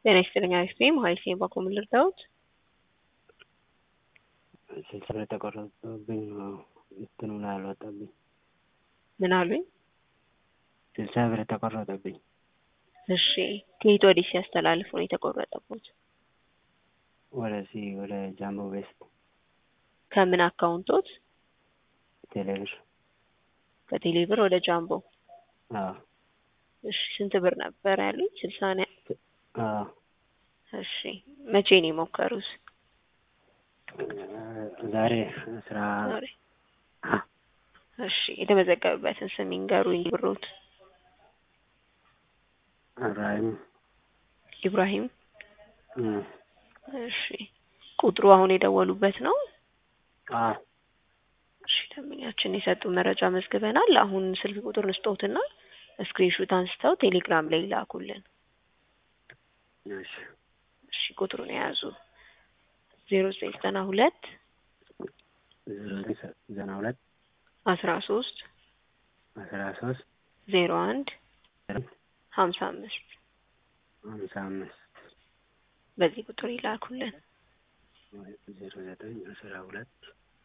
ጤና ይስጥልኝ አይስክሬም ሀይሴ ባኮም ልርዳዎት? ስልክ ተቆረጠብኝ እንትኑ ላይ አልወጣብኝ። ምን አሉኝ? 60 ብር ተቆረጠብኝ። እሺ ከየት ወዲህ ሲያስተላልፉ ነው የተቆረጠበት? ወደ ጃምቦ ቤስት ከምን አካውንቶት? ቴሌብር። ከቴሌብር ወደ ጃምቦ። አዎ። እሺ ስንት ብር ነበር ያሉኝ? 60 ነው። አዎ። እሺ መቼ ነው የሞከሩት? ዛሬ ስራ። እሺ የተመዘገበበትን ስም ይንገሩኝ። ብሮት ኢብራሂም። እሺ ቁጥሩ አሁን የደወሉበት ነው? አዎ። እሺ ደንበኛችን የሰጡ መረጃ መዝግበናል። አሁን ስልክ ቁጥር ልስጦትና ስክሪንሾት አንስተው ቴሌግራም ላይ ላኩልን። እሺ እሺ ቁጥሩን የያዙ 0992 0992 13 01 55 በዚህ ቁጥር ይላኩልን። 0912